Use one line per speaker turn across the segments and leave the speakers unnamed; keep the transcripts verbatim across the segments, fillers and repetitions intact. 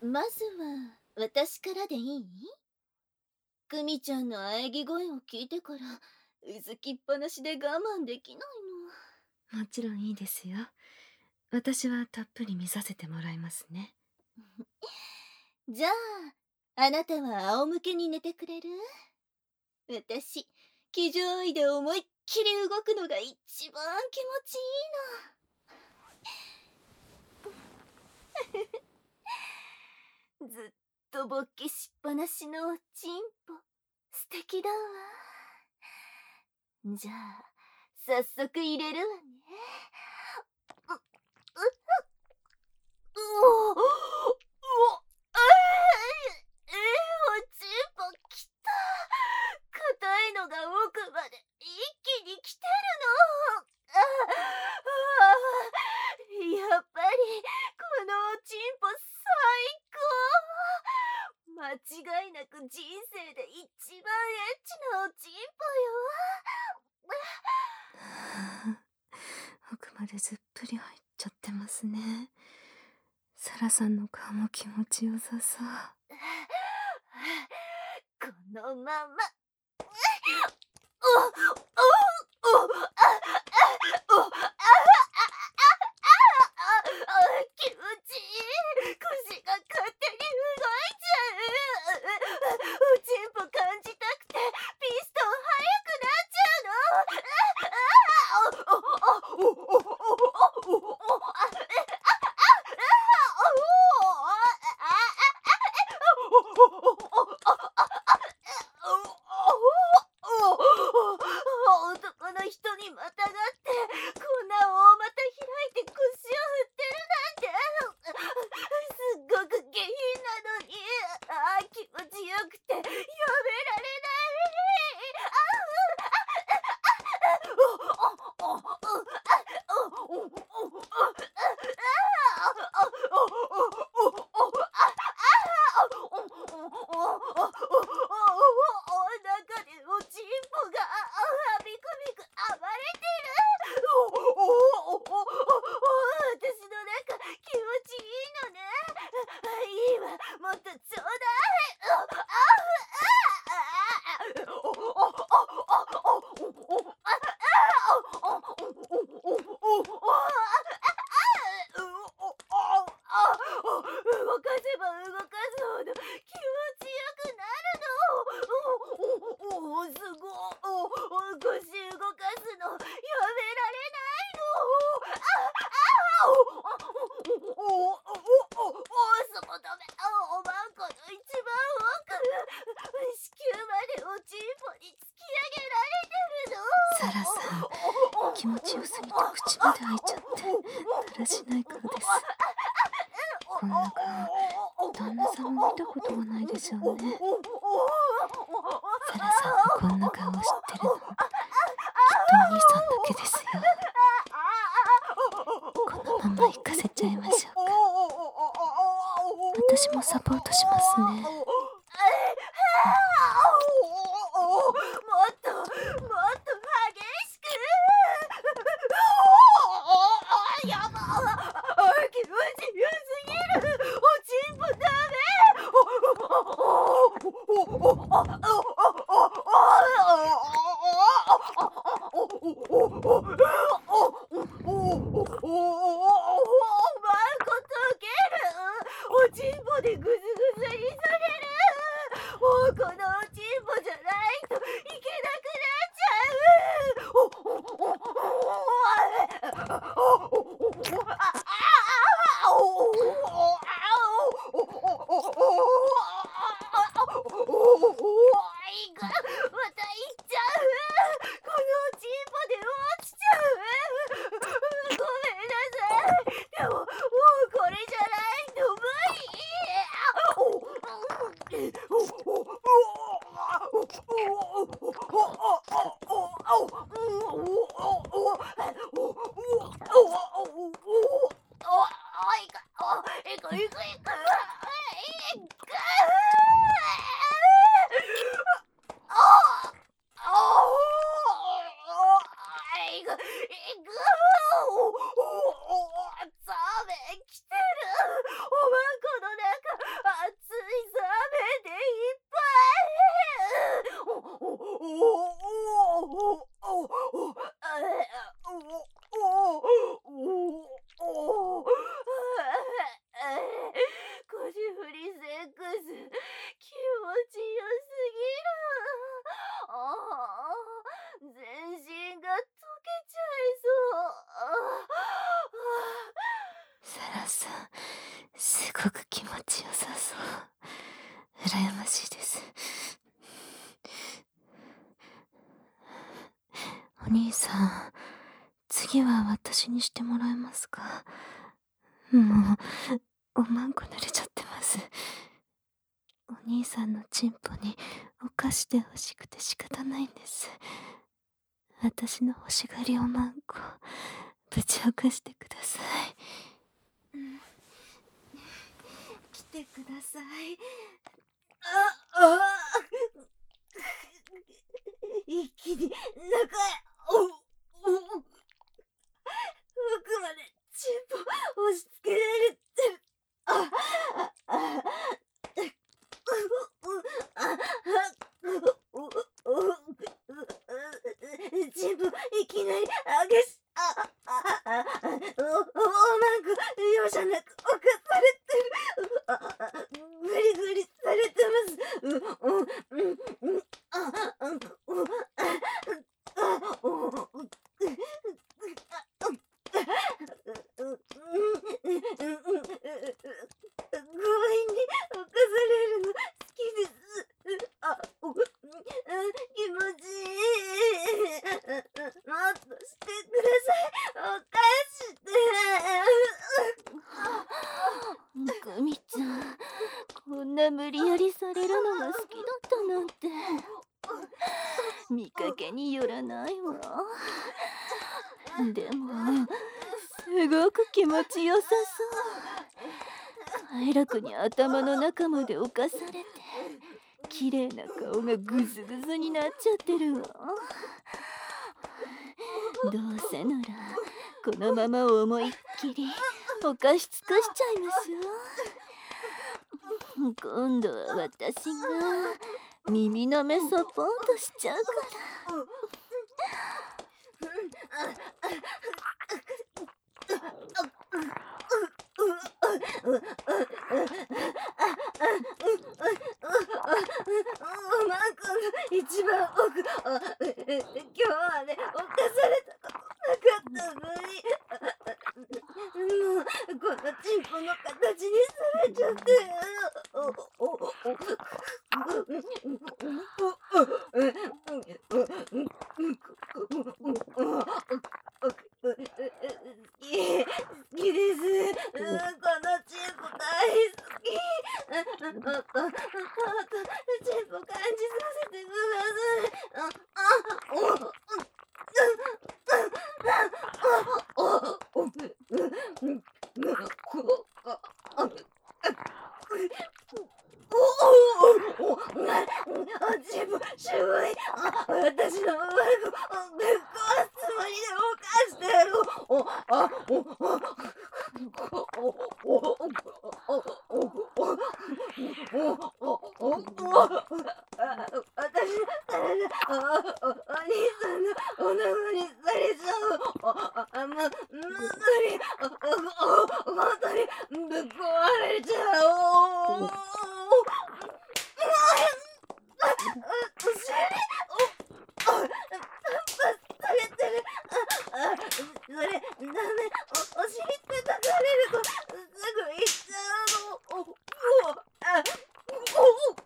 まずは私からでいい？クミちゃんの喘ぎ声を聞いてからうずきっぱなしで我慢できない
の。もちろんいいですよ。私はたっぷり見させてもらいますね。
じゃああなたは仰向けに寝てくれる？私気丈愛で思いっきり動くのが一番気持ちいいの。ずっと勃起しっぱなしのおちんぽ素敵だわ。じゃあ早速入れるわね。う、う、うお、うお、えー、えー、おちんぽきた。硬いのが奥まで一気に来てるの。ああ、やっぱりこのおちんぽ最高。間違いなく人生で一番エッチなおちんぽよ。
奥までずっぷり入っちゃってますね。サラさんの顔も気持ちよさそう。
このままおおおああおああ気持ちいい。腰が勝手に動いちゃう。おちんぽ感じたくてピストン速くなっちゃうの。ああおおおおおおお男の人にまたがってこんな大股開いて腰を振ってるなんてすっごく下品なのに、ああ気持ちよくてやめられない。中でおちんぽがあビクビク暴れてる。私の中気持ちいいのね。いいわ、もっとちょうだ動かせば動かすほど気持ちよくなるの。おおすごい。お腰動かすのやめられないの。ああおおおおそこ止め。おまんこの一番奥子宮までおちんぽに突き上げられてるの。
サラさん、気持ちよすぎて口まで開いちゃってだらしない顔です。こんな顔、旦那さんも見たことがないでしょうね。サラさんがこんな顔を知ってるの、きっとお兄さんだけですよ。このまま行かせちゃいましょうか。私もサポートしますね。
もっともっと激しく。やば気持ちよすぎる。おちんぽダメ。おちんぽでグズグズにされる。もうこのおちんぽじゃないといけなくなっちゃう。また行っちゃう。このおちんぽで落ちちゃう。ごめんなさい。でももうこれじゃないと無理。ザーメン来てる。おまんこの中
母さん、すごく気持ちよさそう。羨ましいです。お兄さん、次は私にしてもらえますか？もう、おまんこ濡れちゃってます。お兄さんのチンポにお菓子で欲しくて仕方ないんです。私の欲しがりおまんこ、ぶちおかしてください。うん、来てください。
ああ一気に中へおお奥までチンポ押し付けられてる。ああチンポいきなり激しあああおおまんこ容赦なく侵されてる。あグリグリされてます。ううんうんうんああおあお強引に犯されるの好きです。あ、お、気持ちいい。もっとしてください。おかして。
グミちゃん、こんな無理やりされるのが好きだったなんて。見かけによらないわ。でも、すごく気持ちよさそう。快楽に頭の中まで侵されて、綺麗な顔がグズグズになっちゃってるわ。どうせならこのまま思いっきり犯し尽くしちゃいますよ。今度は私が耳の目そっぽんとしちゃうから。
一番奥、今日はね、犯されたことなかったのに、もうこのチンポの形にされちゃって、好き、好きです。このチンポ大好き。もっと、もっと、チンポ感じさせてください。あ、あ、お、自分すごい。私のママがぶっ壊すつもりで犯してる。おあおお私の体お兄さんのお腹にされちゃう。あもう無理。本当にぶっ壊れちゃう。お尻おタンパされてる。あそれダメ。おお尻ってたかれるとすぐ行っちゃうの。おおあお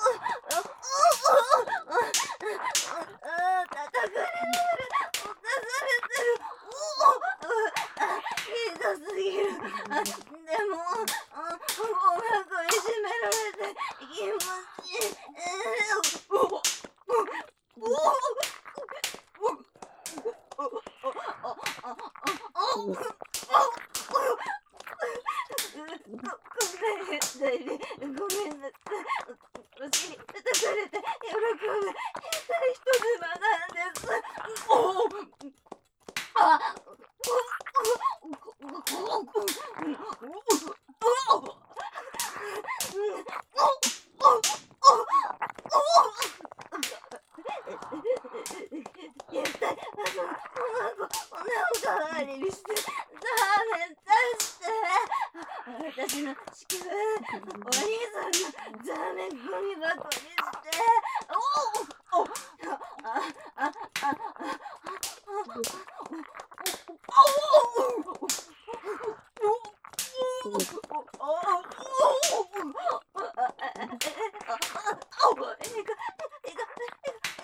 叩かれる。お母さ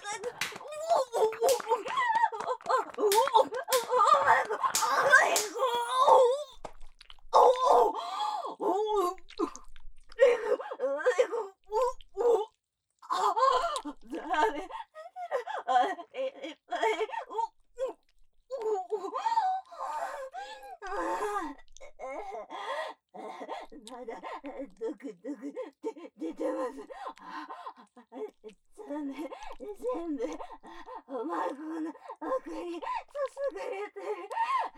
まだドクドクで出てます。残念、全部おまごの奥に注がれてる。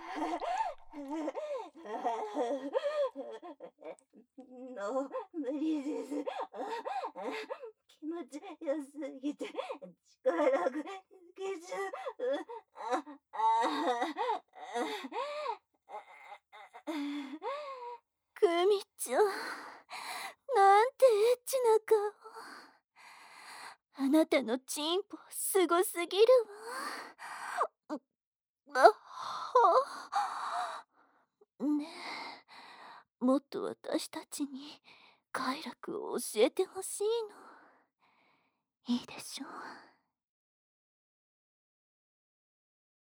の無理です。気持ちよすぎて力が抜けちゃう。
クミちゃん、なんてエッチな顔。あなたのチンポすごすぎるわ。あはねえ、もっと私たちに快楽を教えてほしいの。いいでしょう。